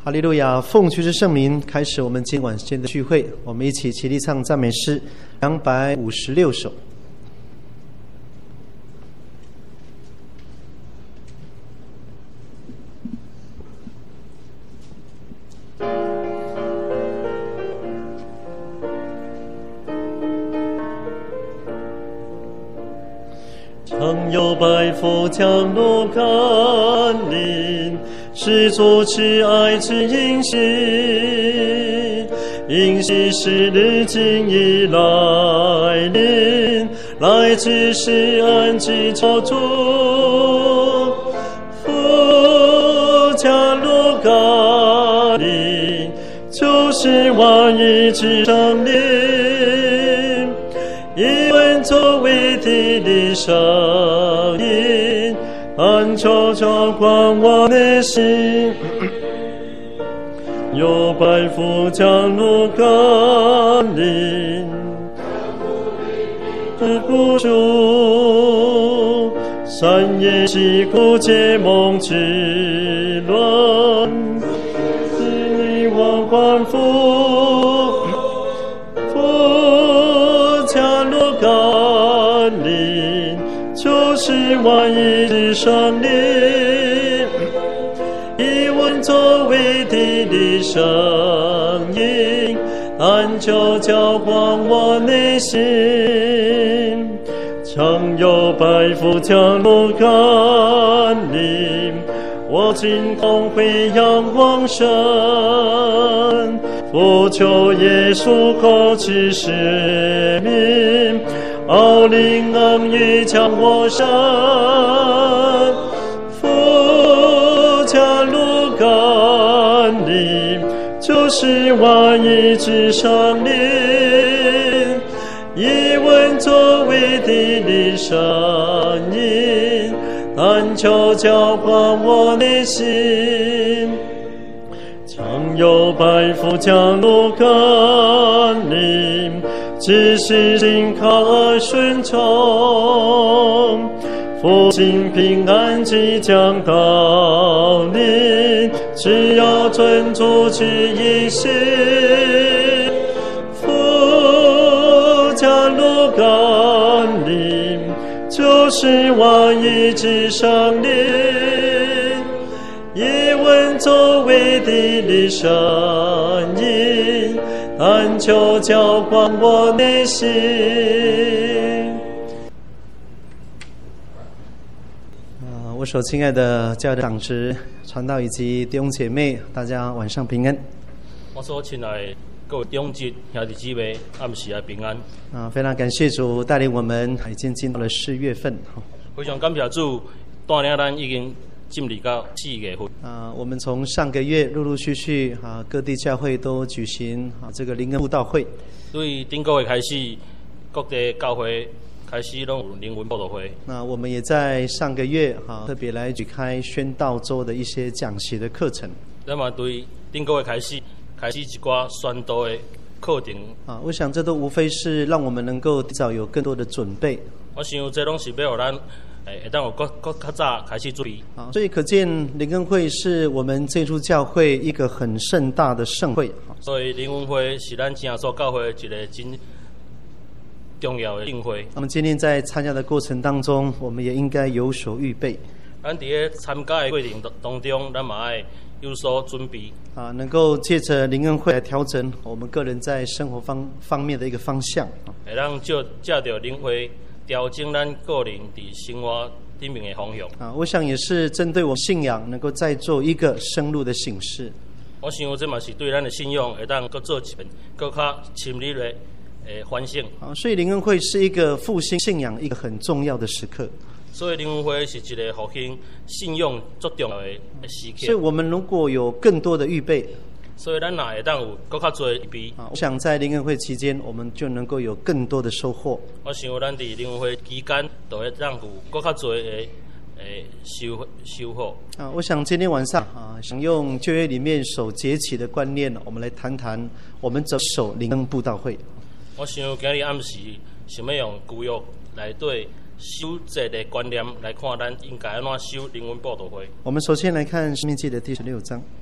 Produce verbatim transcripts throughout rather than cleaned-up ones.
哈利路亚！奉取之圣名，开始我们今晚间的聚会。我们一起齐力唱赞美诗两百五十六首。 常有百夫降落甘霖，是作慈爱之应许，应许是日今已来临，来自是安之朝主，夫降落甘霖，就是万日之上临，以文作为地的声音，暗悄悄光我内心。有百夫降落甘霖，是不住三业是孤结梦之乱，是你我欢呼。是万日之上临，以文作为地的声音，暗悄悄光我内心。常有百夫降落甘霖，我今同会仰望神，佛求耶稣口之使命。奥灵恩雨将我上，夫降落甘霖，就是万日之上临，以文作为地的声音，暗悄悄光我内心。常有百夫降落甘霖，只是心靠而顺从，福星平安即将到临，只要遵主之意行，福降落甘霖，就是万日之上临，以文作为地的声音，暗悄悄光我内心。 啊，我所亲爱的教会的长职、传道以及弟兄姐妹，大家晚上平安。 我所亲爱的各位弟兄姊兄弟姊妹，暗时啊平安。 啊，非常感谢主带领我们，已经进到了四月份。 非常感谢主带领咱已经进入到四月份。 啊，我们从上个月陆陆续续啊，各地教会都举行啊这个灵恩布道会。 对，顶个月开始，各地教会开始拢有灵恩布道会。 那我们也在上个月啊，特别来举开宣道周的一些讲习的课程。 那么对，顶个月开始，开始一寡宣道的课程。 啊，我想这都无非是让我们能够早有更多的准备。 我想这拢是要让咱。诶，会当有更更较早开始准备。 啊，所以可见灵恩会是我们这处教会一个很盛大的盛会。 所以灵恩会是咱正所教会一个真重要的盛会。 那么今天在参加的过程当中，我们也应该有所预备。 咱伫咧参加的过程当中，咱嘛爱有所准备。 啊，能够借着灵恩会来调整我们个人在生活方方面的一个方向。 会让就借着灵会。调整咱个人伫生活顶面的方向啊，我想也是针对我信仰，能够再做一个深入的省视。 我想这嘛是对咱的信仰会当搁做一遍搁较深入的诶反省。 啊，所以灵恩会是一个复兴信仰一个很重要的时刻。 所以灵恩会是一个复兴信仰最重要的时刻。 所以我们如果有更多的预备。 所以咱若会当有更较多预备。 啊，我想在灵恩会期间，我们就能够有更多的收获。 我想咱伫灵恩会期间，都会让有更较多的诶收收获。 啊，我想今天晚上啊，想用旧约里面守节期的观念，我们来谈谈我们怎么守灵恩布道会。 我想今日暗时想要用旧约来对守节的观念来看，咱应该安怎守灵恩布道会。 我们首先来看申命记的第十六章。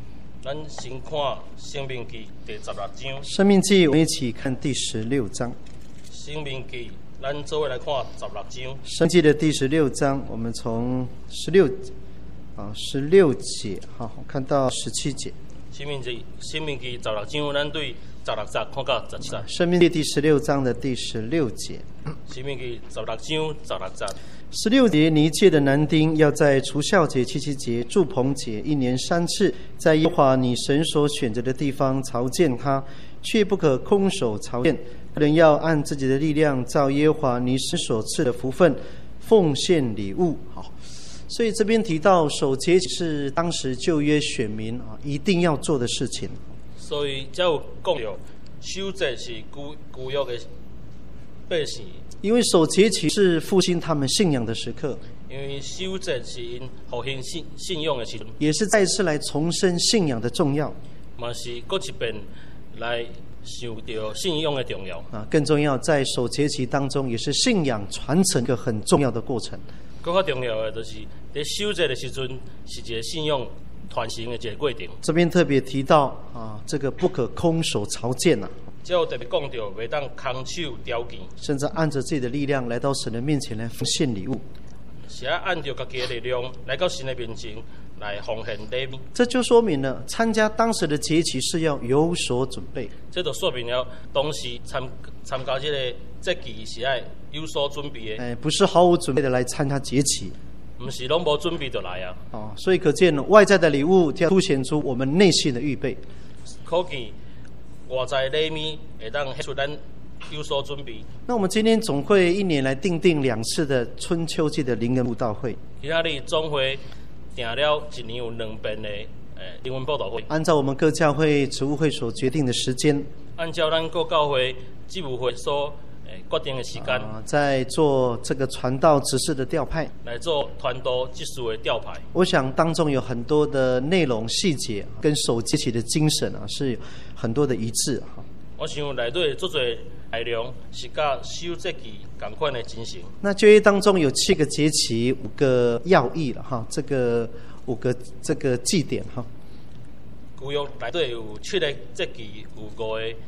咱先看《生命记》第十六章。 生命记，我们一起看第十六章。 生命记，咱做伙来看十六章。 生命记的第十六章，我们从十六啊十六节，好，看到十七节。 生命记，生命记十六章，咱对十六节看到十七节。 生命记第十六章的第十六节。 生命记十六章十六节。 十六节，你一切的男丁要在除酵节、七七节、住棚节一年三次，在耶和华你神所选择的地方朝见他，却不可空手朝见。人要按自己的力量，照耶和华你神所赐的福分，奉献礼物。好，所以这边提到守节是当时旧约选民啊一定要做的事情。 所以才有讲到守节是旧旧约的百姓。 因为守节期是复兴他们信仰的时刻， 因为守节是因复兴信信仰的时阵， 也是再一次来重申信仰的重要， 嘛是搁一遍来想到信仰的重要啊。更重要，在守节期当中，也是信仰传承一个很重要的过程。 更较重要的就是在守节的时阵，是一个信仰传承的一个过程。 这边特别提到啊，这个不可空手朝见呐、啊。 只有特别讲到，袂当空手雕钱， 甚至按着自己的力量来到神的面前来奉献礼物， 是要按照家己的力量来到神的面前来奉献礼物。 这就说明了参加当时的节期是要有所准备。 这就说明了当时参参加这个节期是要有所准备的。 哎，不是毫无准备的来参加节期， 不是拢无准备就来啊。 哦，所以可见外在的礼物要凸显出我们内心的预备。 可见。外在礼物会当显出咱有所准备。 那我们今天总会一年来定定两次的春秋季的灵恩布道会。 今仔日总会定了一年有两遍的诶灵恩布道会。 按照我们各教会职务会所决定的时间， 按照咱各教会职务会所诶决定的时间， 啊，在做这个传道指示的调派， 来做传道指示的调派。 我想当中有很多的内容细节跟守节期的精神啊，是很多的一致哈。 我想内底做侪内容是甲守节期同款的进行。 那旧约当中有七个节期，五个要义了哈，这个五个这个祭典哈。 旧约内底有七个节期，有五个诶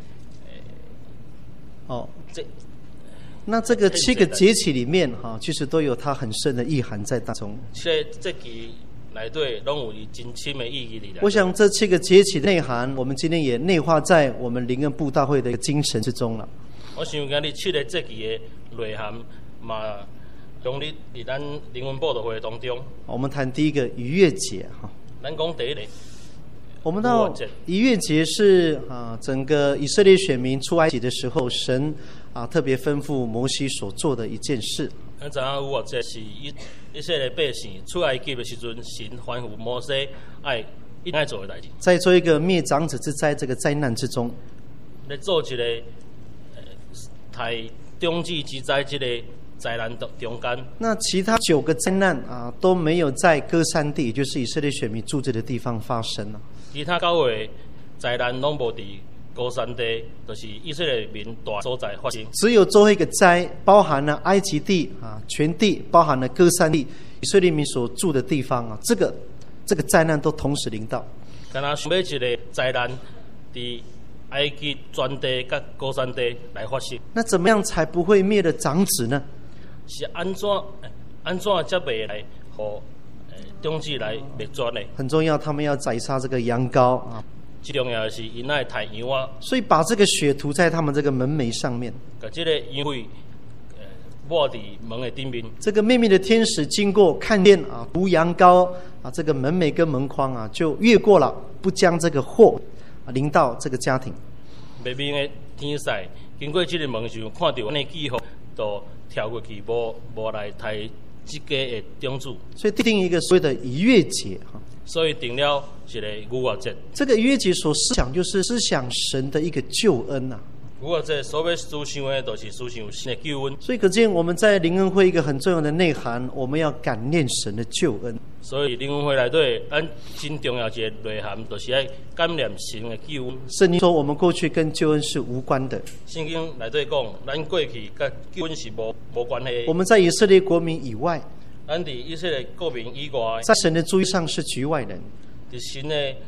哦， 这。 那这个七个节期里面哈，其实都有它很深的意涵在当中。 七个节期内底拢有真深的意义里。 我想这七个节期的内涵，我们今天也内化在我们灵恩布道会的一个精神之中了。 我想今日七个节期的内涵嘛，融入伫咱灵恩布道会当中。 我们谈第一个逾越节哈。 咱讲第一个。 我们到逾越节是啊，整个以色列选民出埃及的时候，神啊特别吩咐摩西所做的一件事。 咱知影逾越节是以以色列百姓出埃及的时阵，神吩咐摩西爱一定爱做的代志。在做一个灭长子之灾这个灾难之中， 来做一个呃，太中子之灾这个灾难中间。 那其他九个灾难啊都没有在歌山地，也就是以色列选民住着的地方发生了。 其他九个灾难拢无伫歌山地，就是以色列民大所在发生。 只有最后一个灾，包含了埃及地啊，全地包含了歌山地，以色列民所住的地方啊，这个这个灾难都同时临到。 敢若想要一个灾难伫埃及全地甲歌山地来发生。 那怎么样才不会灭了长子呢？ 是安怎安怎才袂来互中子来灭绝呢？ 很重要，他们要宰杀这个羊羔啊。 最重要的是，因爱太羊啊， 所以把这个血涂在他们这个门楣上面， 把这个羊血呃抹伫门的顶面。 这个秘密的天使经过看见啊，涂羊羔啊，这个门楣跟门框啊，就越过了，不将这个祸啊临到这个家庭。 秘密的天使经过这个门时，看到那记号，就跳过去，无无来抬这家的长子。 所以定一个所谓的逾越节哈。 所以定了一个逾越节。 这个逾越节所思想就是思想神的一个救恩呐、啊。 逾越节所要思想的，就是思想神的救恩。 所以可见我们在灵恩会一个很重要的内涵，我们要感念神的救恩。 所以灵恩会内底，咱真重要一个内涵，就是要感念神的救恩。 圣经说，我们过去跟救恩是无关的。 圣经内底讲，咱过去跟救恩是无无关系。 我们在以色列国民以外。 咱伫以色列国民以外， 在神的注意上是局外人。 伫神的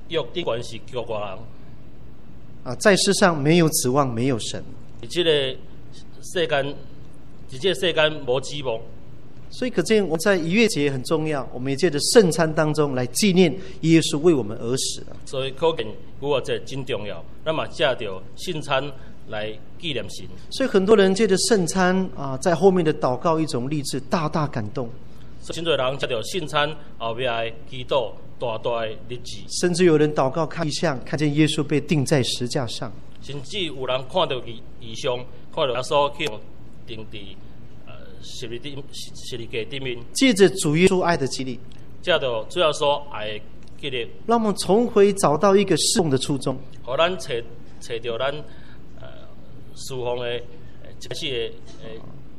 约顶悬是叫外人。 啊，在世上没有指望，没有神。 伫这个世间，伫这个世间无指望。 所以可见，我们在逾越节很重要，我们也借着圣餐当中来纪念耶稣为我们而死。 所以可见逾越节真重要，咱嘛借着圣餐来纪念神。 所以很多人借着圣餐啊，在后面的祷告一种励志，大大感动。 所以真多人借着圣餐后壁的祈祷，大大的日子。 甚至有人祷告看异象，看见耶稣被钉在石架上。 甚至有人看到异异象，看到耶稣去钉伫呃十字顶十字架顶面。 借着主耶稣爱的激励， 借着主耶稣爱的激励， 让我们重回找到一个侍奉的初衷。 互咱找找到咱呃侍奉的真实的呃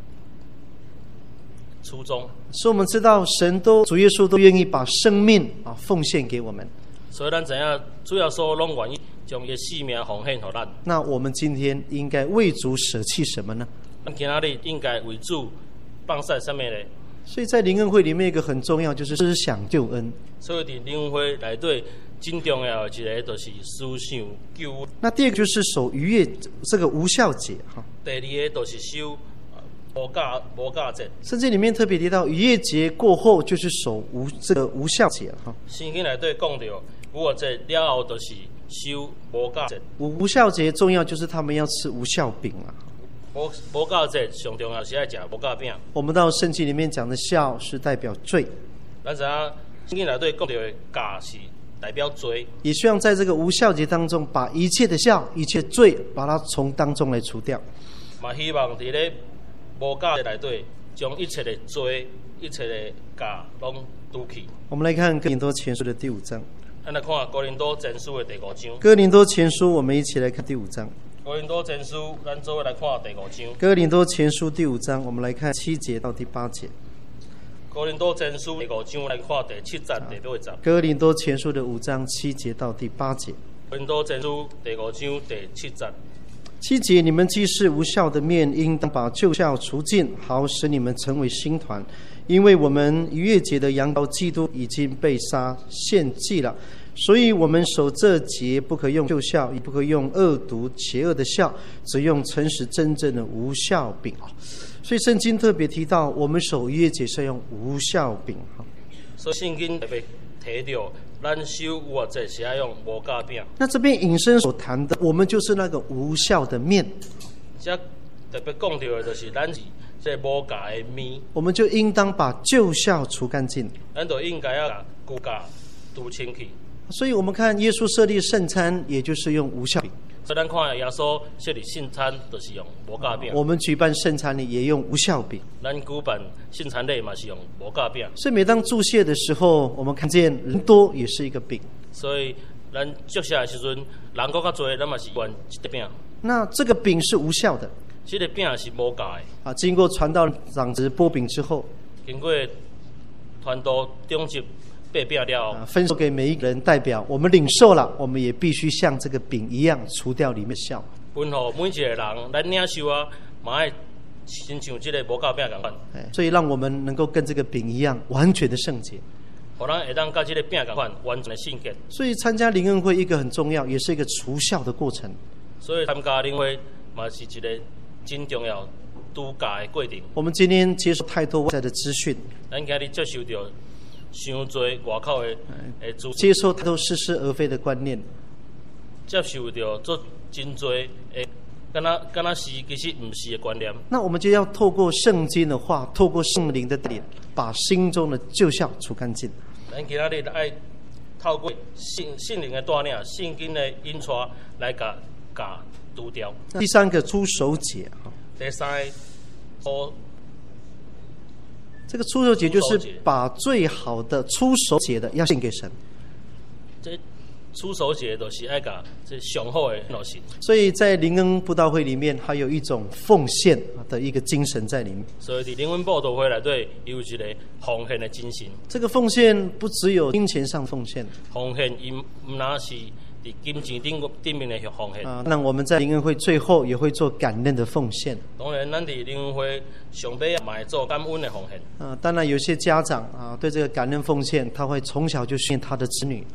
初衷。 所以我们知道，神都主耶稣都愿意把生命啊奉献给我们。 所以咱知影主耶稣拢愿意将伊性命奉献给咱。 那我们今天应该为主舍弃什么呢？ 咱今仔日应该为主放下什么呢？ 所以在灵恩会里面，一个很重要就是思想救恩。 所以伫灵恩会内底真重要的一个就是思想救恩。 那第二个就是守逾越这个无酵节哈。 第二个就是守无假无假节。 圣经里面特别提到，逾越节过后就是守无这个无酵节哈。 圣经内底讲到，逾越节了后就是守无假节。 无酵节重要就是他们要吃无酵饼啊。 无无假节上重要是爱食无假饼。 我们到圣经里面讲的酵是代表罪， 咱知影圣经内底讲到的假是代表罪， 也希望在这个无酵节当中，把一切的酵、一切罪，把它从当中来除掉。 嘛希望伫咧无假节内底，将一切的罪、一切的假拢除去。 我们来看哥林多前书的第五章。 咱来看哥林多前书的第五章。 哥林多前书，我们一起来看第五章。 哥林多前书，咱做伙来看第五章。 哥林多前书第五章，我们来看七节到第八节。 哥林多前书第五章来看第七节、第八节。 哥林多前书的五章七节到第八节。 哥林多前书第五章第七节。 七节，你们既是无酵的面，应当把旧酵除尽，好使你们成为新团。因为我们逾越节的羊羔基督已经被杀献祭了，所以我们守这节不可用旧酵，也不可用恶毒邪恶的酵，只用诚实真正的无酵饼。所以圣经特别提到，我们守逾越节是要用无酵饼。 所以圣经特别提到，咱守逾越节是要用无假饼。 那这边引申所谈的，我们就是那个无酵的面。 这特别讲到的就是咱是这无假的面。 我们就应当把旧酵除干净。 咱就应该要把旧假除清去。 所以我们看耶稣设立圣餐，也就是用无酵饼。 所以咱看耶稣设立圣餐，就是用无假饼。 我们举办圣餐礼也用无酵饼。 咱举办圣餐礼嘛是用无假饼。 所以每当祝谢的时候，我们看见人多也是一个饼。 所以咱祝谢的时阵，人够较多，咱嘛是用一个饼。 那这个饼是无酵的。 这个饼是无假的。 啊，经过传道长子拨饼之后， 经过传道长子擘饼了后， 啊，分授给每一个人，代表我们领受了，我们也必须像这个饼一样除掉里面的酵。 分予每一个人，咱领受啊，嘛爱亲像这个无假饼同款。 所以让我们能够跟这个饼一样完全的圣洁。 互咱会当甲这个饼同款完全的圣洁。 所以参加灵恩会一个很重要，也是一个除酵的过程。 所以参加灵会嘛是一个真重要度假的过程。 我们今天接受太多外在的资讯， 咱今日接受到伤多外口的诶资讯， 接受太多似是而非的观念， 接受到做真多诶，敢若敢若是其实唔是的观念。 那我们就要透过圣经的话，透过圣灵的带领，把心中的旧酵除干净。 咱今仔日爱透过圣圣灵的带领、圣经的引带来甲甲除掉。 第三个出手节， 第三个出这个出手节就是把最好的出手节的要献给神。 这出手节就是爱甲这上好的落实。 所以在灵恩布道会里面，还有一种奉献的一个精神在里面。 所以伫灵恩布道会内底有一个奉献的精神。 这个奉献不只有金钱上奉献， 奉献伊唔那是伫金钱顶顶面的奉献。 啊，那我们在灵恩会最后也会做感恩的奉献。 当然，咱伫灵恩会上尾嘛会做感恩的奉献。 啊，当然有些家长啊，对这个感恩奉献，他会从小就训练他的子女啊。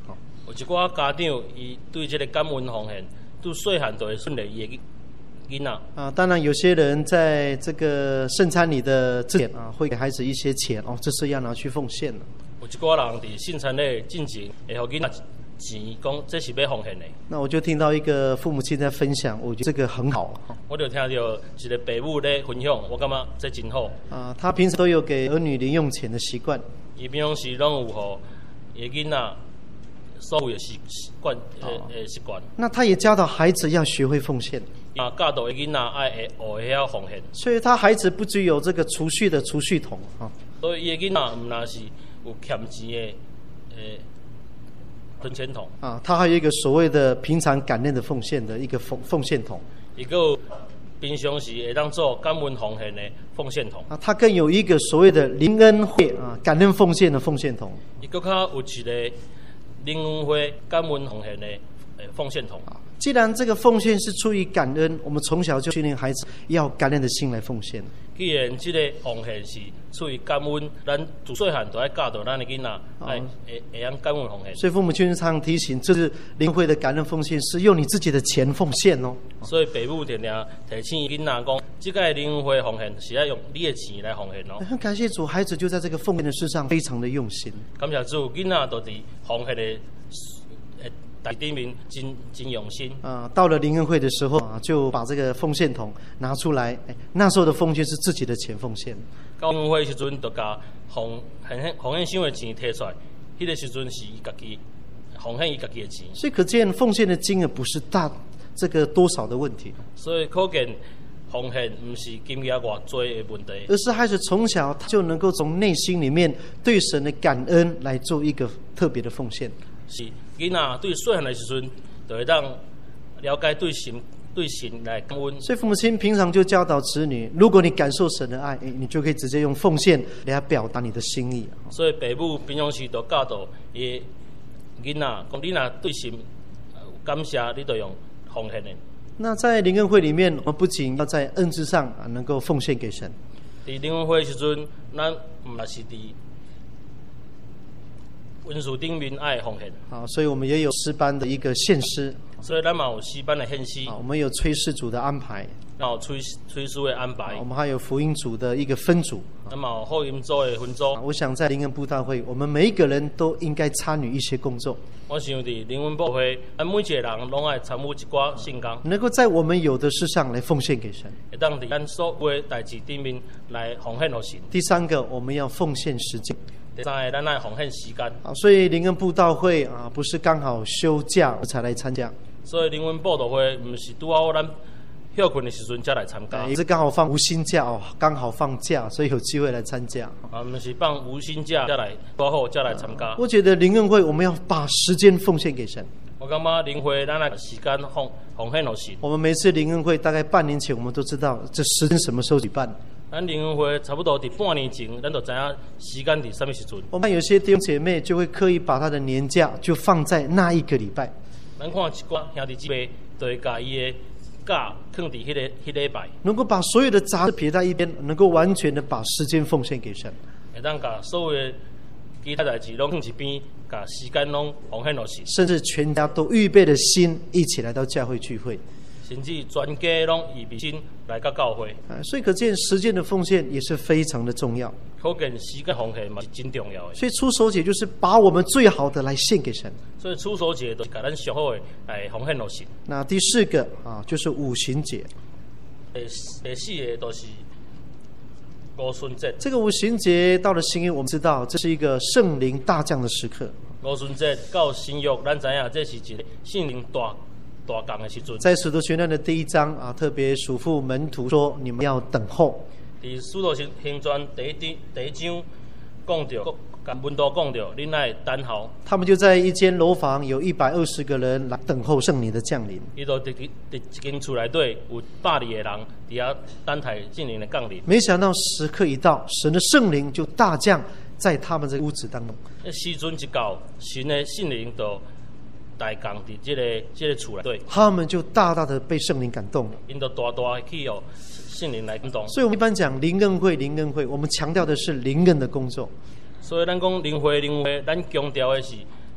有一寡家长伊对这个感恩奉献，对细汉就会训练伊的囡仔。 啊，当然有些人在这个圣餐礼的之前啊，会给孩子一些钱哦，这是要拿去奉献的。 有一寡人伫圣餐礼进前会互囡仔钱，讲这是要奉献的。 那我就听到一个父母亲在分享，我觉得这个很好。 我就听到一个爸母咧分享，我感觉这真好。 啊，他平时都有给儿女零用钱的习惯。 伊平常时拢有互伊囡仔所有的习习惯呃呃习惯。 那他也教导孩子要学会奉献。 啊，教导伊囡仔爱会学会晓奉献。 所以他孩子不只有这个储蓄的储蓄桶啊。 所以伊囡仔毋那是有欠钱的呃存钱筒。 啊，他还有一个所谓的平常感恩的奉献的一个奉奉献桶。 一个平常时会当做感恩奉献的奉献筒。 啊，他更有一个所谓的灵恩会啊，感恩奉献的奉献桶。 伊更较有一个灵恩会感恩奉献的呃奉献筒。 既然这个奉献是出于感恩，我们从小就训练孩子要感恩的心来奉献。 既然这个奉献是出于感恩，咱自细汉就要教导咱的囡仔，爱会会晓感恩奉献。 所以父母亲常提醒，这是灵会的感恩奉献，是用你自己的钱奉献哦。 所以爸母常常提醒囡仔讲，这个灵会奉献是要用你的钱来奉献哦。 很感谢主，孩子就在这个奉献的事上非常的用心。 感谢主，囡仔都伫奉献的呃大顶面真真用心。 啊，到了灵恩会的时候啊，就把这个奉献桶拿出来。哎，那时候的奉献是自己的钱奉献。 到灵恩会时阵，就甲奉献奉献箱的钱摕出来，迄、那个时阵是伊家己奉献伊家己的钱。 所以可见奉献的金额不是大这个多少的问题。 所以可见奉献不是金额偌多的问题， 而是孩子从小他就能够从内心里面对神的感恩来做一个特别的奉献。 是囡仔对细汉的时阵，就会当了解对神对神来感恩。 所以父母亲平常就教导子女，如果你感受神的爱，你就可以直接用奉献来表达你的心意。 所以爸母平常时就教导伊囡仔，讲你若对神感谢，你就用奉献的。 那在灵恩会里面，我们不仅要在恩赐上啊能够奉献给神。 伫灵恩会的时阵，咱毋也是伫文书顶面爱奉献。 好，所以我们也有诗班的一个献诗。 所以咱嘛有诗班的献诗。 好，我们有炊事组的安排。 然后炊炊事的安排。 我们还有福音组的一个分组。 那么有福音组的分组。 我想在灵恩布道会，我们每一个人都应该参与一些工作。 我想伫灵恩布道会，咱每一个人拢爱参与一寡圣工， 能够在我们有的事上来奉献给神， 会当伫咱所有的代志顶面来奉献给神。 第三个，我们要奉献时间。 第三个，咱爱奉献时间。 啊，所以灵恩布道会啊，不是刚好休假才来参加。 所以灵恩布道会不是拄好咱休困的时阵才来参加， 也是刚好放无薪假哦，刚好放假，所以有机会来参加。 啊，不是放无薪假才来，刚好才来参加。 我觉得灵恩会我们要把时间奉献给神。 我感觉灵会咱来时间奉奉献给神。 我们每次灵恩会大概半年前，我们都知道这时间什么时候举办。 咱灵恩会差不多伫半年前，咱就知影时间伫什么时阵。 我们有些弟兄姐妹就会刻意把他的年假就放在那一个礼拜。 咱看一寡兄弟姊妹，就会把伊的假放伫迄个迄礼拜， 能够把所有的杂事撇在一边，能够完全的把时间奉献给神。 会当把所有的其他代志拢放一边，把时间拢奉献落神。 甚至全家都预备了心，一起来到教会聚会。 甚至全家拢预备心来到教会。 啊，所以可见时间的奉献也是非常的重要。 可见时间奉献嘛是真重要的。 所以出手节就是把我们最好的来献给神。 所以出手节就是把咱上好的来奉献落神。 那第四个啊，就是五旬节。 第第四个都是五旬节。 这个五旬节到了新约，我们知道这是一个圣灵大降的时刻。 五旬节到新约，咱知影这是一个圣灵大大降的时阵。 在使徒行传的第一章啊，特别嘱咐门徒说：你们要等候。 伫使徒行传第一第一章讲到，跟门徒讲到，恁爱等候。 他们就在一间楼房，有一百二十个人来等候圣灵的降临。 伊就伫伫一间厝内底有百二个人伫遐等待圣灵的降临。 没想到时刻一到，神的圣灵就大降在他们这个屋子当中。 时阵一到，神的圣灵就大降伫这个这个厝内底。 他们就大大的被圣灵感动了。 因就大大去哦。圣灵来感动， 所以我们一般讲灵恩会，灵恩会，我们强调的是灵恩的工作。 所以咱讲灵会，灵会，咱强调的是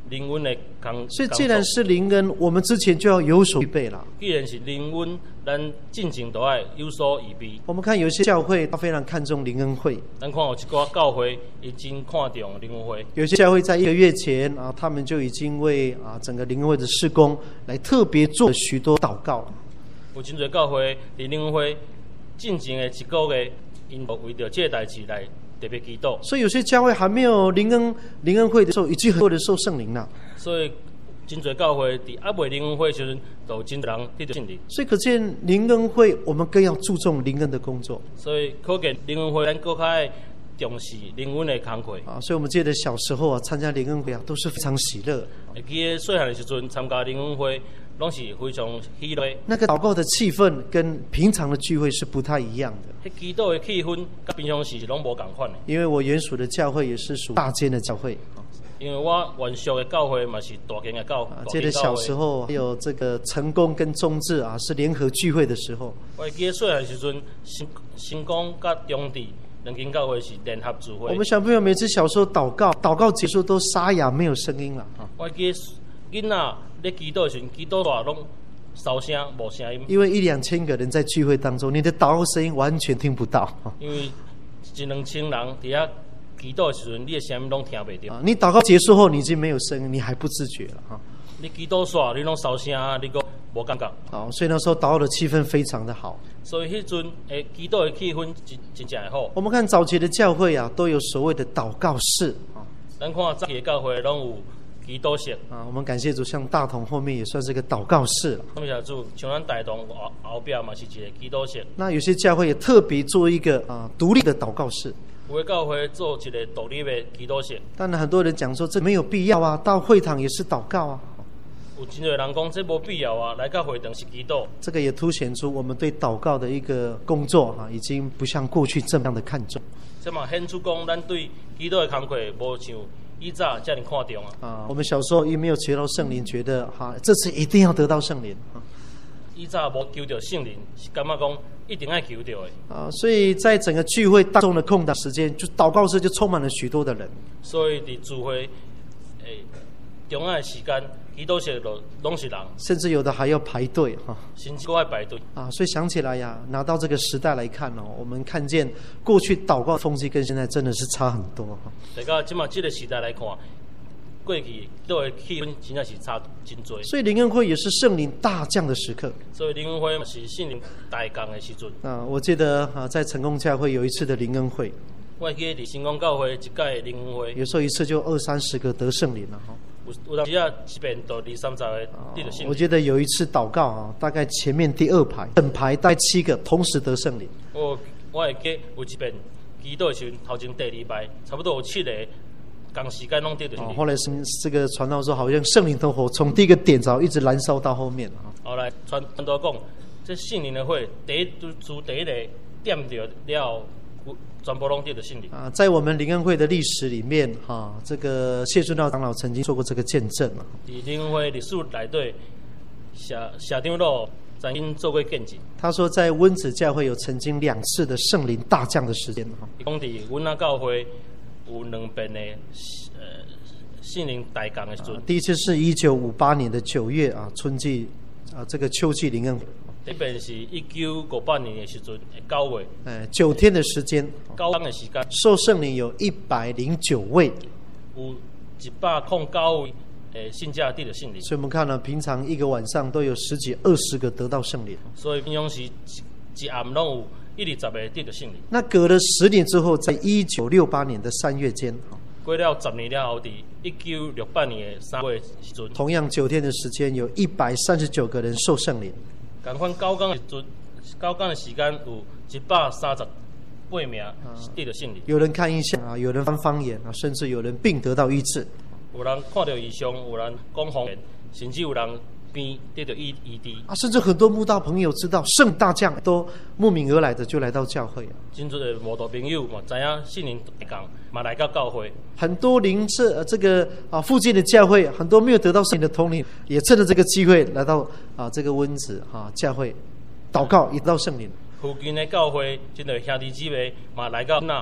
灵恩的工。 所以既然是灵恩，我们之前就要有所预备了。 既然是灵恩，咱进前都要有所预备。 我们看有些教会，他非常看重灵恩会。 咱看有一个教会，已经看重灵恩会。 有些教会在一个月前啊，他们就已经为啊整个灵恩会的事工来特别做许多祷告。 有真侪教会，伫灵恩会进前的一个月，因为着这个代志来特别祈祷。 所以有些教会还没有灵恩灵恩会的时候，已经很多人受圣灵了。 所以真侪教会伫还未灵恩会时阵，都有真多人得到圣灵。 所以可见灵恩会，我们更要注重灵恩的工作。 所以可见灵恩会，咱更加重视灵恩的工课啊。所以我们记得小时候啊，参加灵恩会啊，都是非常喜乐。 会记得细汉的时阵参加灵恩会，拢是非常喜乐。 那个祷告的气氛跟平常的聚会是不太一样的。 迄祈祷的气氛，跟平常时拢无共款的。 因为我原属的教会也是属大间的教会。 因为我原属的教会嘛是大间的教会。 记得小时候还有这个成功跟中智啊是联合聚会的时候。 我记得细汉的时阵，成成功甲中智两间教会是联合聚会。 我们小朋友每次小时候祷告，祷告结束都沙哑没有声音了啊。 我记得囡仔咧祈祷时，祈祷大拢烧声无声音。 因为一两千个人在聚会当中，你的祷告声音完全听不到。 因为一两千人伫遐祈祷的时阵，你的声音拢听袂到。 啊，你祷告结束后，你已经没有声音，你还不自觉了哈。 你祈祷煞，你拢烧声，你个无感觉。 好，所以那时候祷告的气氛非常的好。 所以迄阵诶，祈祷的气氛真真正会好。 我们看早期的教会啊，都有所谓的祷告室啊。 咱看早期的教会拢有祈祷室啊。我们感谢主，像大同后面也算是个祷告室了。 感谢主，像咱大同后后边嘛是一个祈祷室。 那有些教会也特别做一个啊独立的祷告室。 有的教会做一个独立的祈祷室。 当然，很多人讲说这没有必要啊，到会堂也是祷告啊。 有真多人讲这无必要啊，来到会堂是祈祷。 这个也凸显出我们对祷告的一个工作哈、啊，已经不像过去这么样的看重。 这嘛显出讲，咱对祈祷的工课无像以早这样看重啊。 啊，我们小时候因没有求到圣灵，觉得哈、啊、这次一定要得到圣灵啊。 以早无求到圣灵，是感觉讲一定要求到的。 啊，所以在整个聚会当中的空档时间，就祷告室就充满了许多的人。 所以伫聚会诶中间的时间，祈祷室都拢是人， 甚至有的还要排队哈。啊、 甚至都要排队啊，所以想起来呀，拿到这个时代来看哦，我们看见过去祷告风气跟现在真的是差很多哈。 大家今嘛这个时代来看。过去都的气氛真正是差真多， 所以灵恩会也是圣灵大降的时刻。 所以灵恩会是圣灵大降的时阵。 啊，我记得啊，在成功教会有一次的灵恩会， 我记得伫成功教会一届的灵恩会， 有时候一次就二三十个得圣灵了哈。 有有当时啊，一遍到二三十个得到圣灵。 我记得有一次祷告啊，大概前面第二排，整排大概七个同时得圣灵。 我我会记有一遍祈祷的时阵，头前第二排差不多有七个。同时间弄得到。 后来这个传道说，好像圣灵的火从第一个点着一直燃烧到后面。 后来传传道讲，这圣灵的火第一自第一个点着了，全部拢得到圣灵。 啊，在我们灵恩会的历史里面，哈、啊，这个谢顺道长老曾经做过这个见证嘛。 伫灵恩会历史内底，社社长老曾经做过见证。 他说，在温子教会有曾经两次的圣灵大降的时间。 伊讲伫阮那教会。有两遍的呃圣灵大降的时阵、啊， 第一次是一九五八年的九月啊，春季啊，这个秋季灵恩。 第一遍是一九五八年的时阵，九月。 哎，九天的时间， 九天的时间， 受圣灵有一百零九位， 有一百零九位诶信家得的圣灵。 所以我们看了，平常一个晚上都有十几、二十个得到圣灵。 所以平常时一暗拢有。一二十个得到圣灵。 那隔了十年之后，在一九六八年的三月间， 过了十年了后，伫一九六八年的三月时阵， 同样九天的时间，有一百三十九个人受圣灵。 同款九天的时阵，九天的时间有一百三十八名得到圣灵。 有人看异象啊，有人翻方言啊，甚至有人病得到医治。 有人看到异象，有人讲方言，甚至有人。得到医医治啊，甚至很多慕道朋友知道圣大降都慕名而来的，就来到教会啊。 真多的慕道朋友嘛，知影圣灵大降，嘛来到教会。 很多邻舍这个啊附近的教会，很多没有得到圣灵的统领，也趁着这个机会来到啊这个温子啊教会祷告，也得到圣灵。 附近的教会真多兄弟姊妹嘛来到那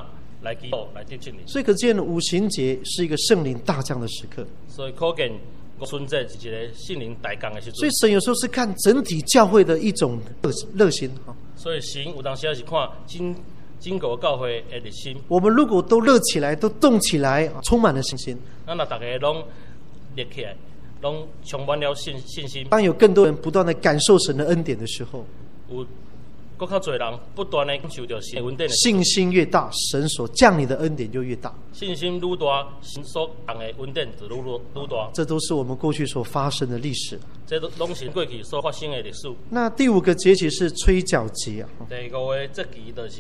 来祈祷来得圣灵。 所以可见五旬节是一个圣灵大降的时刻。 所以可见五旬节是一个圣灵大降的时阵。 所以神有时候是看整体教会的一种热热心哈。 所以神有当时也是看整整个教会的热心。 我们如果都热起来，都动起来，充满了信心。 咱若大家拢热起来，拢充满了信信心。 当有更多人不断的感受神的恩典的时候， 有更较多人不断的感受到神恩典的信心越大，神所降临的恩典就越大。 信心愈大，神所降的恩典就愈愈大。 这都是我们过去所发生的历史。 这都拢是过去所发生的历史。 那第五个节气是吹角节啊。 第五个节期就是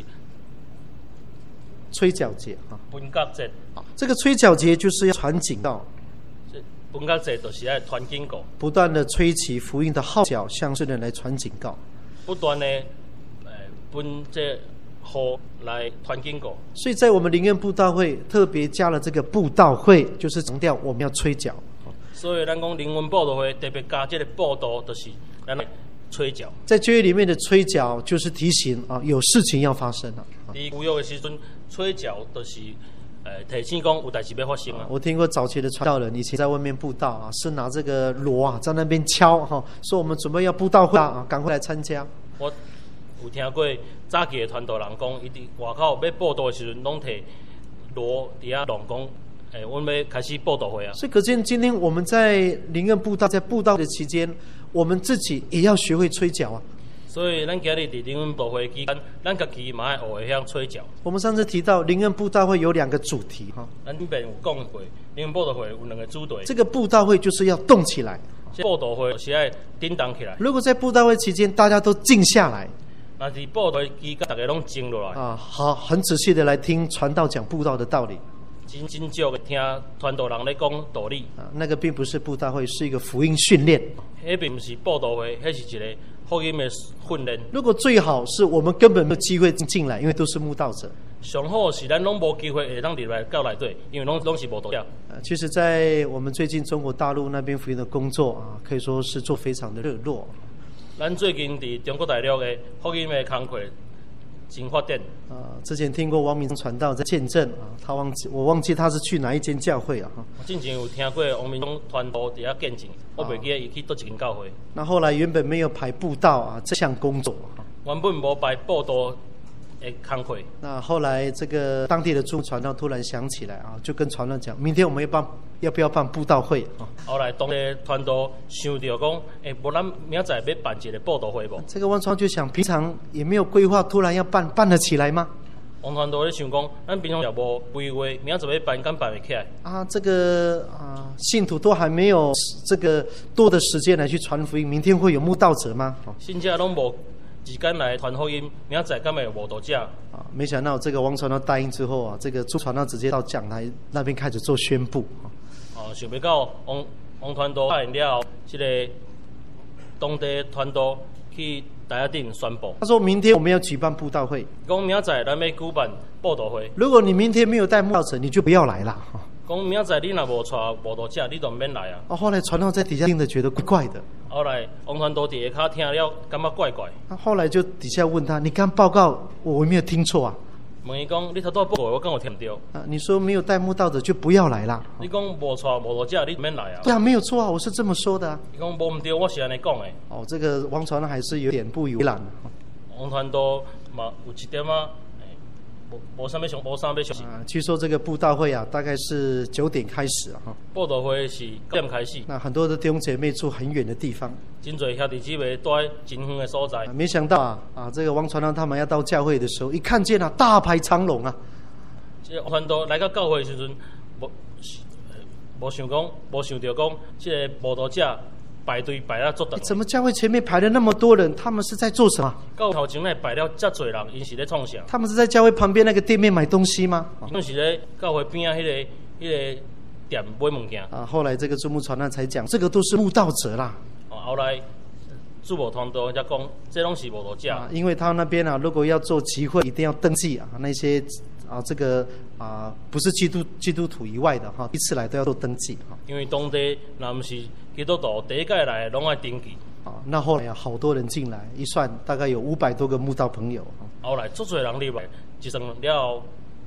吹角节啊。 分角节。 这个吹角节就是要传警告。 分角节就是要传警告， 不断的吹起福音的号角，向世人来传警告。 不断的呃，分这号来传警告。 所以在我们灵恩布道会特别加了这个布道会，就是强调我们要吹角。 所以咱讲灵恩布道会特别加这个布道，就是咱来吹角。 在旧约里面的吹角，就是提醒啊，有事情要发生了。 伫旧约的时阵，吹角就是。呃，提醒讲有代志要发生啊！ 我听过早期的传道人以前在外面布道啊，是拿这个锣啊在那边敲哈、啊，说我们准备要布道会啊，赶快来参加。 我有听过早期的传道人讲，伊伫外口要布道的时阵，拢摕锣伫遐弄讲，诶、欸，我们要开始布道会啊！ 所以可见今天我们在灵恩布道，在布道的期间，我们自己也要学会吹角啊。 所以，咱今日伫灵恩布道会期间，咱家己嘛要学会晓吹角。 我们上次提到灵恩布道会有两个主题哈， 咱这边有讲过，灵恩布道会有两个主题。 这个布道会就是要动起来， 这布道会是要叮当起来。 如果在布道会期间大家都静下来， 那是布道会期间大家拢静落来啊，好，很仔细的来听传道讲布道的道理。 真真少的听传道人咧讲道理啊，那个并不是布道会，是一个福音训练。 迄并不是布道会，迄是一个福音的训练。 如果最好是我们根本没有机会进来，因为都是慕道者。 上好是咱拢无机会会当入来教内底，因为拢拢是慕道者。 呃，其实，在我们最近中国大陆那边福音的工作啊，可以说是做非常的热络。 咱最近伫中国大陆的福音的工课真发展。 啊，之前听过王明传道在见证啊，他忘记我忘记他是去哪一间教会啊？ 我之前有听过王明忠传道伫遐见证，我袂记得伊去倒一间教会。 那后来原本没有排布道啊这项工作啊， 原本无排布道的工课。 那后来这个当地的驻传道突然想起来啊，就跟传道讲，明天我们要办要不要办布道会啊？ 后来当地传道想到讲，诶、欸，无咱明仔载要办一个布道会无？ 这个王传就想，平常也没有规划，突然要办，办得起来吗？ 王传道咧想讲，咱平常也无规划，明仔载要办，敢办得起来？啊， 这个啊，信徒都还没有这个多的时间来去传福音，明天会有慕道者吗？ 信者拢无时间来传福音，明仔载敢会有慕道者？ 啊，没想到这个王传道答应之后啊，这个朱传道直接到讲台那边开始做宣布。 哦，想不到王王传道答应了后，这个当地传道去台下顶宣布。 他说明天我们要举办布道会， 讲明仔载咱要举办布道会。 如果你明天没有带慕道者，你就不要来啦。 讲明仔载你若无带慕道者，你就免来啊。 啊，后来传道在底下听着觉得怪怪的。 后来王传道伫下骹听了，感觉怪怪。 他后来就底下问他：“你刚报告我有没有听错啊？” 问伊讲：“你头拄报告我敢有听到？” 啊，你说没有带慕道者就不要来啦。 你讲无带慕道者，你免来啊？ 对啊，没有错啊，我是这么说的啊。 伊讲无毋对，我是安尼讲的。 哦，这个王传道还是有点不以为然。 王传道嘛有一点啊，无无啥要想，无啥要想。 啊，据说这个布道会啊，大概是九点开始啊。 布道会是九点开始。 那很多的弟兄姐妹住很远的地方， 真侪兄弟姊妹住在真远的所在。 啊，没想到啊啊，这个王传道他们要到教会的时候，一看见啊，大排长龙啊。 这王传道来到教会的时阵，无无想讲，无想到讲，这个慕道者排队排了足长。 怎么教会前面排了那么多人？他们是在做什么？ 教会头前呢排了遮侪人，因是咧创啥？ 他们是在教会旁边那个店面买东西吗？ 因是咧教会边啊，迄个迄个店买物件。 啊，后来这个注目传道才讲，这个都是慕道者啦。 哦，后来驻慕传道才讲，这拢是慕道者。 啊，因为他那边啊，如果要做集会，一定要登记啊，那些啊，这个啊，不是基督基督徒以外的哈，一次来都要做登记哈。 因为当地若不是基督徒，第一届来拢爱登记。 啊，那后来啊，好多人进来，一算大概有五百多个慕道朋友。 后来足侪人入来，一算了后，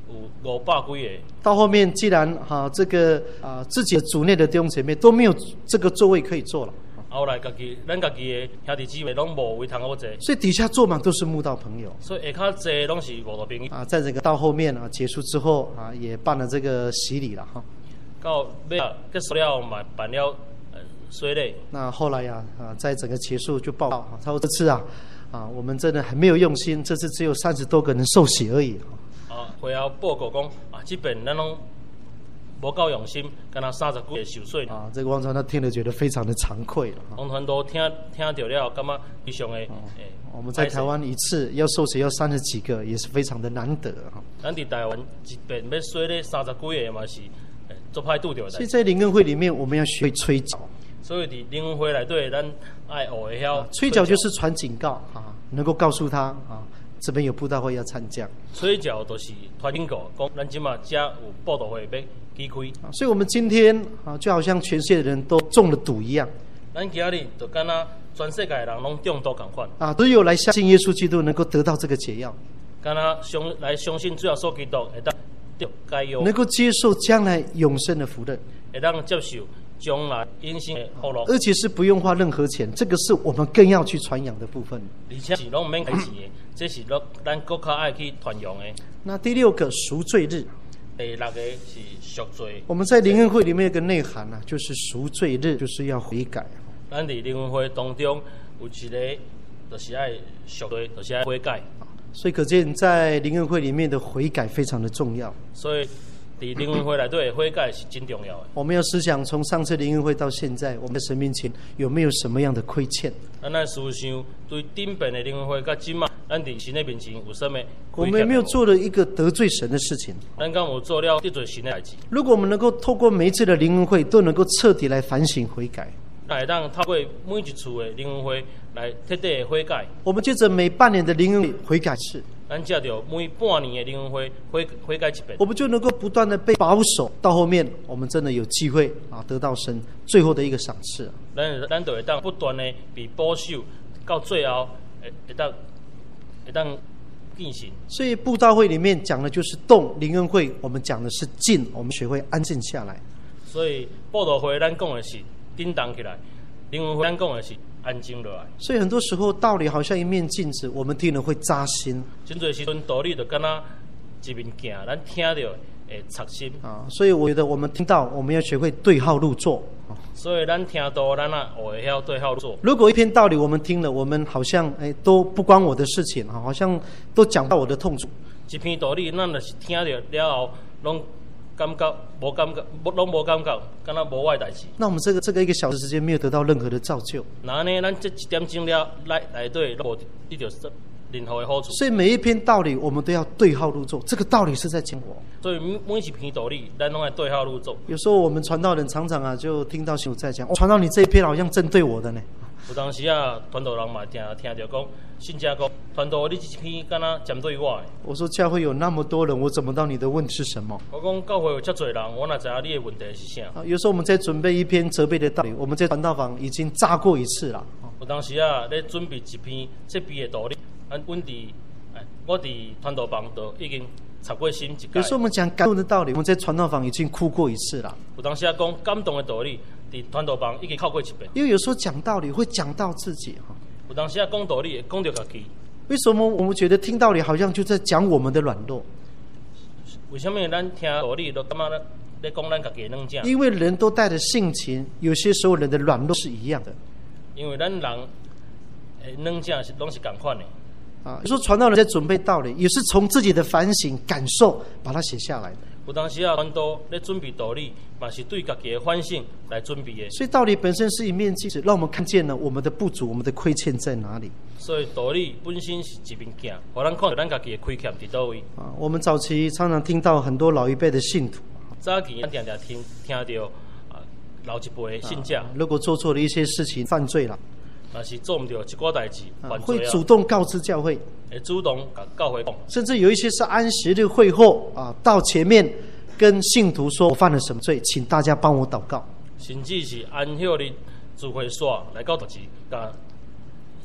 有五百几个。 到后面既然哈、啊、这个啊自己的组内的弟兄姐妹都没有这个座位可以坐了， 后来家己咱家己的兄弟姊妹拢无位通好坐， 所以底下坐满都是慕道朋友。 所以下骹坐拢是慕道朋友。 啊，在这个到后面啊结束之后啊，也办了这个洗礼了哈。 到尾啊结束了嘛，办了呃洗礼。 那后来呀啊，在整个结束就报告啊，他说这次啊啊我们真的很没有用心，这次只有三十多个人受洗而已。 啊，会后报告讲啊，这边咱拢无够用心，敢若三十几个受洗。 啊，这个王传他听了觉得非常的惭愧了。 王传都听听到了，感觉非常的诶。 我们在台湾一次要受洗要三十几个，也是非常的难得哈。 咱伫台湾一遍要洗咧三十几个嘛是，做歹拄着。 所以在灵恩会里面，我们要学会吹角。 所以伫灵恩会内底，咱爱学会晓。 吹角就是传警告啊，能够告诉他啊，这边有布道会要参加。 吹角就是传警告，讲咱即马遮有布道会要启开。 所以我们今天啊，就好像全世界的人都中了毒一样。 咱今日就敢若全世界的人拢中毒共款。 啊，只有来相信耶稣基督，能够得到这个解药。 敢若相来相信主耶稣基督，会当得解药， 能够接受将来永生的福分， 会当接受将来永生的福乐， 而且是不用花任何钱，这个是我们更要去传扬的部分。 而且是拢唔免开钱的，这是咱国较爱去传扬的。 那第六个赎罪日。 第六个是赎罪。 我们在灵恩会里面有个内涵啊，就是赎罪日，就是要悔改。 咱伫灵恩会当中有一个，就是爱赎罪，就是爱悔改。 所以可见，在灵恩会里面的悔改非常的重要。 所以伫灵恩会内底的悔改是真重要的。 我们要思想，从上次灵恩会到现在，我们在神面前有没有什么样的亏欠？ 咱来思想，对顶边的灵恩会，甲今嘛，咱伫神的面前有什么？ 我们有没有做了一个得罪神的事情？ 咱敢有做了得罪神的代志？ 如果我们能够透过每一次的灵恩会，都能够彻底来反省悔改， 来当透过每一次的灵恩会来彻底的悔改。 我们接着每半年的灵恩会悔改次， 咱接着每半年的灵恩会悔悔改一遍， 我们就能够不断的被保守，到后面我们真的有机会啊得到神最后的一个赏赐。 咱咱就会当不断的被保守，到最后会会当会当进行。 所以布道会里面讲的就是动，灵恩会我们讲的是静，我们学会安静下来。 所以布道会咱讲的是叮当起来，灵恩会咱讲的是安静落来。 所以很多时候道理好像一面镜子，我们听了会扎心。 真侪时阵道理就敢若一面镜，咱听到会插心啊。所以我觉得我们听到，我们要学会对号入座。 所以咱听到，咱啊学会晓对号入座。 如果一篇道理我们听了，我们好像哎都不关我的事情啊，好像都讲到我的痛处。 一篇道理，咱就是听到了后，拢感觉无感觉，拢无感觉，敢若无我的代志。 那我们这个这个一个小时时间没有得到任何的造就。 那呢，咱这一点钟了来内底，拢无得到任何的好处。 所以每一篇道理，我们都要对号入座。这个道理是在讲我。 所以每每一篇道理，咱拢要对号入座。 有时候我们传道人常常啊，就听到信徒在讲，哦，传道你这一篇好像针对我的呢。 有当时啊，传道人嘛听听到讲，信者讲，传道你这篇敢若针对我的。 我说教会有那么多人，我怎么知道你的问题是什么？ 我讲教会有遮侪人，我哪知影你的问题是啥？ 啊，有时候我们在准备一篇责备的道理，我们在传道房已经炸过一次了。 有当时啊，咧准备一篇这篇的道理，俺阮伫，我伫传道房都已经插过心一届。 有时候我们讲感动的道理，我们在传道房已经哭过一次了。 有当时啊，讲感动的道理，伫传道房已经哭过一遍。 因为有时候讲道理会讲到自己哈。 有当时啊，讲道理会讲到家己。 为什么我们觉得听道理好像就在讲我们的软弱？ 为什么咱听道理都感觉咧咧讲咱家己的软件？ 因为人都带着性情，有些时候人的软弱是一样的。 因为咱人诶软件是拢是共款的。 啊，有时候传道人在准备道理，也是从自己的反省感受把它写下来的。 有当时啊，传道咧准备道理，嘛是对家己的反省来准备的。 所以道理本身是一面镜子，让我们看见了我们的不足，我们的亏欠在哪里。 所以道理本身是一面镜，互咱看到咱家己的亏欠伫倒位。 啊，我们早期常常听到很多老一辈的信徒， 早期咱常常听听到啊老一辈的信者、 啊，如果做错了一些事情，犯罪了， 但是做唔到一寡代志， 啊， 犯罪会主动告知教会， 会主动甲教会讲， 甚至有一些是安息日会后啊，到前面跟信徒说我犯了什么罪，请大家帮我祷告。 甚至是安息日聚会所来到代志，甲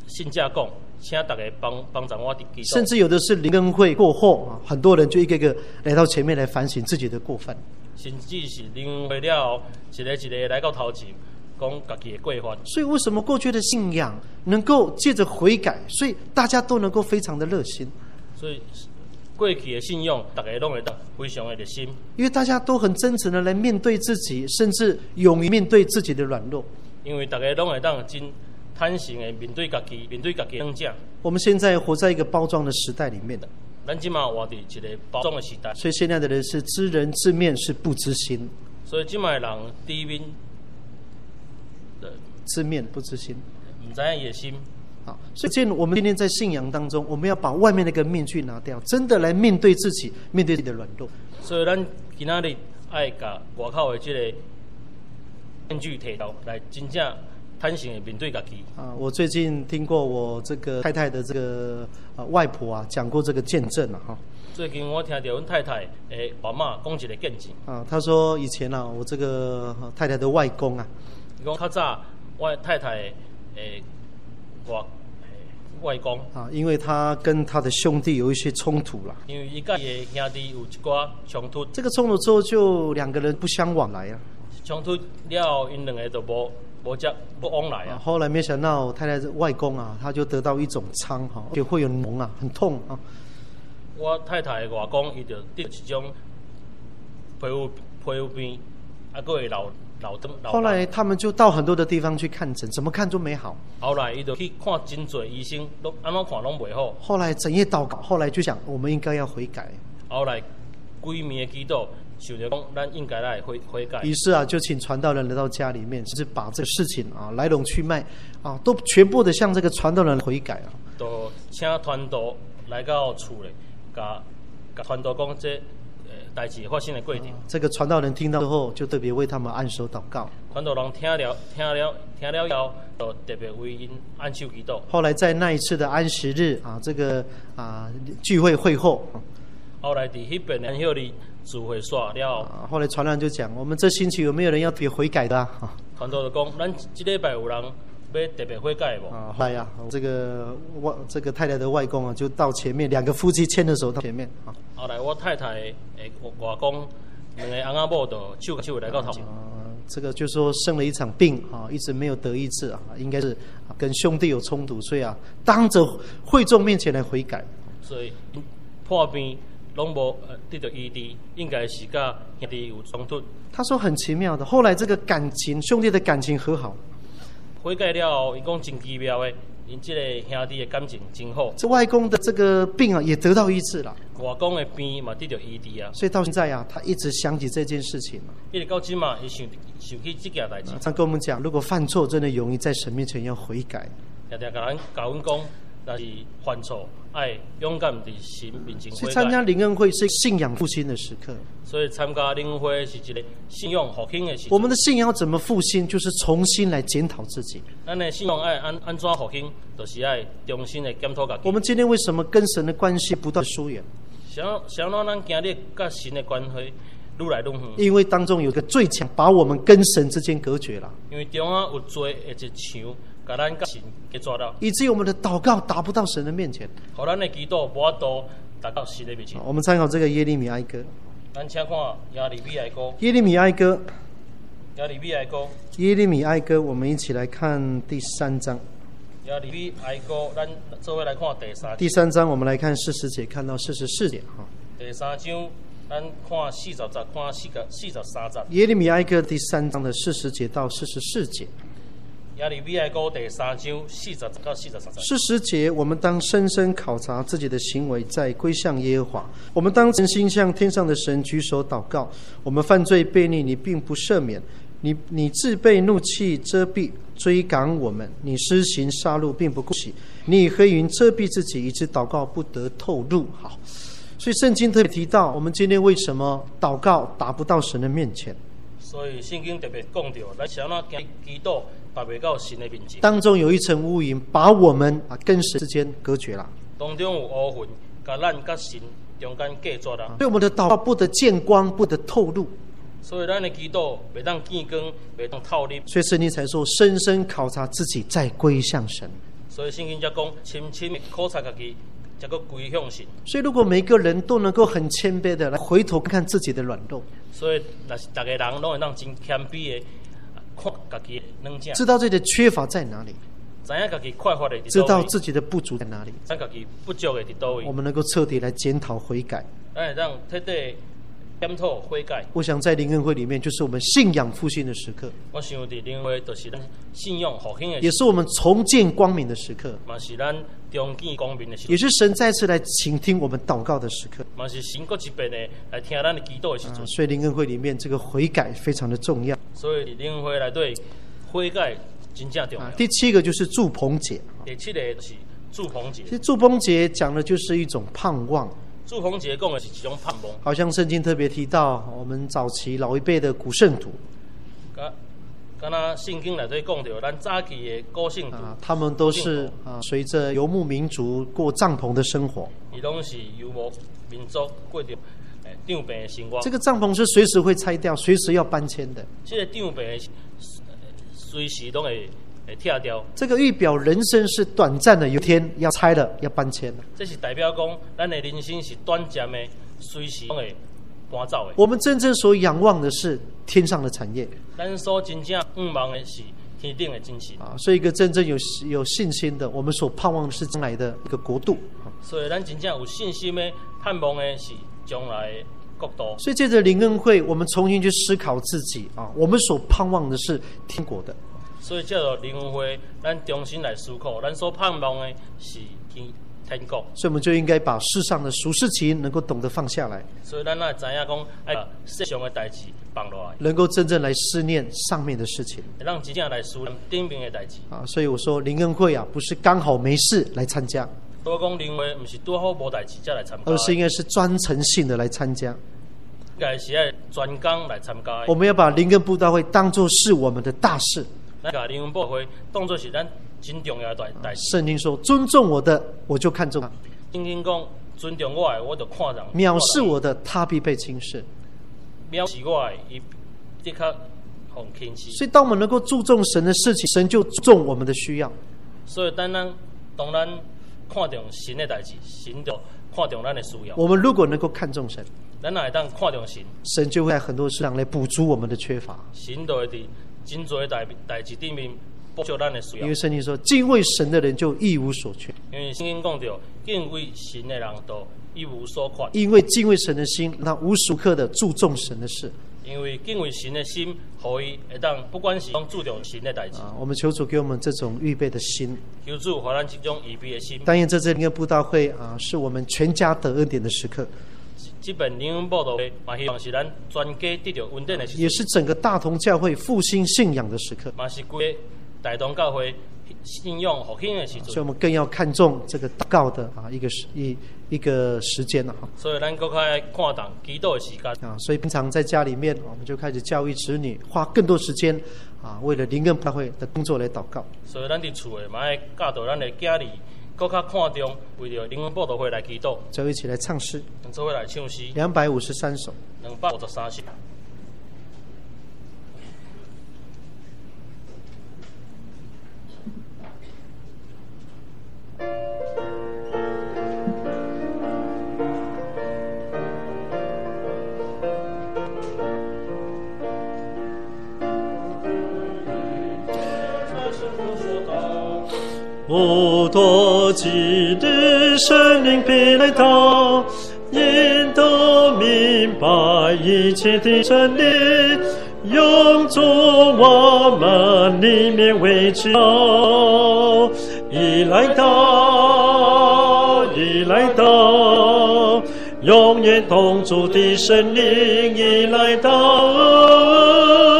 信假讲，请大家帮帮助我伫祈祷。 甚至有的是灵恩会过后啊，很多人就一个个来到前面来反省自己的过犯。 甚至是灵恩会了后，一个一个来到头前，讲家己的过犯。 所以为什么过去的信仰能够借着悔改，所以大家都能够非常的热心？ 所以过去的信仰，大家拢会得非常的热心， 因为大家都很真诚的来面对自己，甚至勇于面对自己的软弱。 因为大家拢会当真坦诚的面对家己，面对家己的软弱。 我们现在活在一个包装的时代里面的， 咱即马活伫一个包装的时代， 所以现在的人是知人知面，是不知心。 所以即马的人第面知面不知心， 唔知影伊的心。 好，所以我们今天在信仰当中，我们要把外面那个面具拿掉，真的来面对自己，面对自己的软弱。 所以咱今仔日爱甲外口的这个面具摕掉，来真正坦诚的面对家己。 啊，我最近听过我这个太太的这个呃外婆啊讲过这个见证了、啊、哈。 最近我听到阮太太的爸妈讲一个见证。 啊，她说以前啊，我这个太太的外公啊， 伊讲较早我太太诶外外公啊，因为他跟他的兄弟有一些冲突了， 因为伊甲伊的兄弟有一寡冲突， 这个冲突之后就两个人不相往来啊。 冲突了后，因两个就无无接不往来啊。 后来没想到太太的外公啊，他就得到一种疮哈，就会有脓啊，很痛啊。 我太太的外公，伊就得一种皮肤皮肤病，啊，佫会老老灯。 后来他们就到很多的地方去看诊，怎么看都没好。 后来伊就去看真侪医生，都安怎看拢袂好。 后来整夜祷告，后来就想我们应该要悔改。 后来规暝的祈祷，想着讲咱应该来悔悔改。 于是啊，就请传道人来到家里面，就是把这个事情啊来龙去脉啊，都全部的向这个传道人悔改啊。 都请传道来到厝里。甲甲传道讲这呃代志发生的过程、啊， 这个传道人听到之后，就特别为他们按手祷告。 传道人听了听了听了后，就特别为因按手祈祷。 后来在那一次的安息日啊，这个啊聚会会后， 后来伫迄边的安息日聚会煞了、 啊。后来传道人就讲，我们这星期有没有人要特别悔改的啊？ 传道就讲，咱这礼拜有人要特别悔改无？ 啊，后来呀、啊，这个外这个太太的外公啊，就到前面，两个夫妻牵着手到前面啊。 后来我太太诶外公两个翁仔某就手手来到头前。 啊，这个就说生了一场病啊，一直没有得医治啊，应该是跟兄弟有冲突，所以啊，当着会众面前来悔改。 所以破病拢无得到医治，应该是甲兄弟有冲突。 他说很奇妙的，后来这个感情兄弟的感情和好。 悔改了后，伊讲真奇妙的，因这个兄弟的感情真好。 这外公的这个病啊，也得到医治了。 外公的病嘛得到医治啊。 所以到现在啊，他一直想起这件事情嘛。 一直到今嘛，伊想想起这件代志。 他跟我们讲，如果犯错，真的容易在神面前要悔改。 常常甲咱教阮讲，若是犯错，爱勇敢伫神面前悔改。 所以参加灵恩会是信仰复兴的时刻。 所以参加灵恩会是一个信仰复兴的时刻。 我们的信仰要怎么复兴？就是重新来检讨自己。 咱的信仰爱安安怎复兴，就是爱重新的检讨家己。 我们今天为什么跟神的关系不断疏远？ 想想让咱今日甲神的关系愈来愈远。 因为当中有一个最强，把我们跟神之间隔绝了。 因为中央有罪的一墙，把咱甲神给抓到， 以至于我们的祷告达不到神的面前。 互咱的祈祷无法度达到神的面前。 我们参考这个耶利米哀歌。 咱请看耶利米哀歌。 耶利米哀歌。 耶利米哀歌。 耶利米哀歌，我们一起来看第三章。 耶利米哀歌，咱做伙来看第三。 第三章，我们来看四十节，看到四十四节哈。 第三章，咱看四十节，看四个四十三节。 耶利米哀歌第三章的四十节到四十四节。 耶利米哀歌第三章四十到四十三节。 四十节，我们当深深考察自己的行为，再归向耶和华。我们当诚心向天上的神举手祷告。我们犯罪悖逆，你并不赦免。你你自被怒气遮蔽，追赶我们。你施行杀戮，并不顾惜。你以黑云遮蔽自己，以致祷告不得透露。好，所以圣经特别提到，我们今天为什么祷告达不到神的面前？ 所以圣经特别讲到，咱想要祈祷达不到神的面前。 当中有一层乌云，把我们啊跟神之间隔绝了。 当中有乌云，把咱跟神中间隔绝了。 对我们的祷告不得见光，不得透露。 所以咱的祈祷袂当见光，袂当透入。 所以圣经才说，深深考察自己，再归向神。 所以圣经才讲，深深的考察家己，才个归向神。 所以，如果每个人都能够很谦卑的来回头看自己的软弱， 所以，若是大家人拢会当真谦卑的看家己的软弱， 知道自己的缺乏在哪里， 知影家己快活的伫知道倒位， 自己的不足在哪里， 知家己不足的伫倒位我，们能够彻底来检讨悔改。 咱会当彻底检讨悔改。 我想在灵恩会里面，就是我们信仰复兴的时刻， 我想伫灵会就是咱信仰复兴的时也是我们重见光明的时刻， 嘛是咱重见光明的时也是神再次来倾听我们祷告的时刻。 嘛是神搁一遍的来听咱的祈祷的时阵。 啊，所以灵恩会里面这个悔改非常的重要。 所以灵会内底悔改真正重要。 啊，第七个就是祝棚节。 第七个就是祝棚节其。实祝棚节讲的就是一种盼望， 祝棚节讲的是一种盼望， 好像圣经特别提到我们早期老一辈的古圣徒甲敢若圣经内底讲到，咱早期的古圣徒， 啊，他们都是啊随着游牧民族过帐篷的生活。 伊拢是游牧民族过着诶长病的生活。 这个帐篷是随时会拆掉，随时要搬迁的。 这个长病的随时拢会会拆掉。 这个预表人生是短暂的，有一天要拆了，要搬迁了。 这是代表讲，咱的人生是短暂的，随时拢会搬走的。 我们真正所仰望的是天上的产业咱所真正仰望的是天顶的真神。 啊，所以一个真正有有信心的，我们所盼望的是将来的一个国度啊。 所以咱真正有信心的盼望的是将来的国度。 所以借着灵恩会，我们重新去思考自己啊，我们所盼望的是天国的。 所以叫做灵恩会，咱重新来思考，咱所盼望的是天天国。 所以我们就应该把世上的俗事情能够懂得放下来， 所以咱也知影讲，爱把世上的代志放落来， 能够真正来思念上面的事情会让真正来思念顶面的代志。 啊。所以我说灵恩会啊，不是刚好没事来参加， 我讲灵会，不是拄好无代志才来参加的， 而是应该是专程性的来参加。 应该是爱专工来参加的。 我们要把灵恩布道会当作是我们的大事。 咱把灵恩布道会当作是咱真重要的代代志。 圣经说：“尊重我的，我就看重他； 圣经讲，尊重我的，我就看重； 藐视我的，他必被轻视。” 藐视我的，伊即刻互轻视。 所以，当我们能够注重神的事情，神就注重我们的需要。 所以，当咱当咱看重神的代志，神就看重咱的需要。 我们如果能够看重神， 咱若会当看重神， 神就会在很多事上来补足我们的缺乏。 神就会伫真多代代志顶面补足咱的需要。 因为圣经说，敬畏神的人就一无所缺。 因为圣经讲到，敬畏神的人都一无所缺。 因为敬畏神的心，那无时无刻的注重神的事。 因为敬畏神的心，可以会当不管是讲注重神的代志。 啊，我们求主给我们这种预备的心。 求主给咱这种预备的心。 但愿这次灵恩布道会啊，是我们全家得恩典的时刻。 这本灵恩布道会，嘛希望是咱全家得到恩典的时刻， 也是整个大同教会复兴信仰的时刻。 嘛是规个大同教会信仰复兴的时阵。 所以我们更要看重这个祷告的啊一个时一一个时间了哈。 所以咱更加看重祈祷的时间啊，所以平常在家里面，我们就开始教育子女，花更多时间啊，为了灵恩布道会的工作来祷告。 所以咱伫厝诶，嘛爱教导咱的囝儿，更加看重为着灵恩布道会来祈祷。 就一起来唱诗， 做伙来唱诗， 两百五十三首。 两百五十三首。 不多记的生灵必来到，引导明白一切的真理，用作我们里面为知道。已来到，已来到，永远同住的生灵已来到。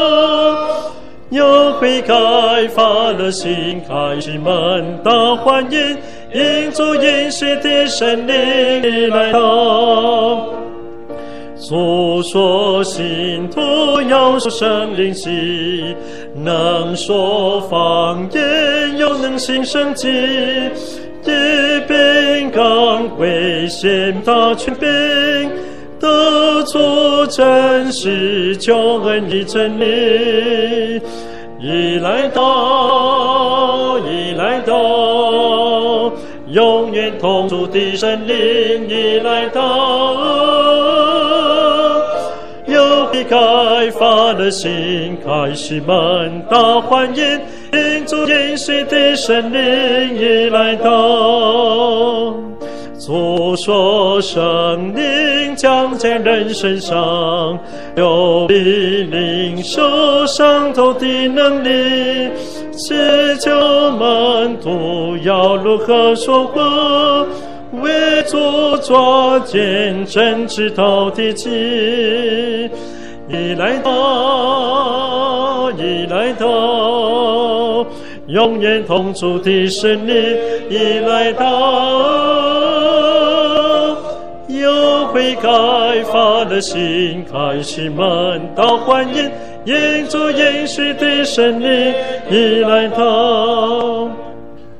有悔改发了心，开始门大欢迎，迎主应许的神灵来到。诉说信徒要说神灵喜，能说方言又能行神迹，一并赶归献大权柄，得出真实救恩的真理。已来到，已来到。 永远同住的神灵已来到，有必开发的心，开始门大欢迎，迎主应许的神灵已来到。主说圣灵降在人身上，有必领受上头的能力，祈求门徒要如何说话，为主抓见真知道的机。已来到，已来到，永远同住的神灵已来到，有会开发的心，开启门道欢迎，迎主应许的神灵已来到。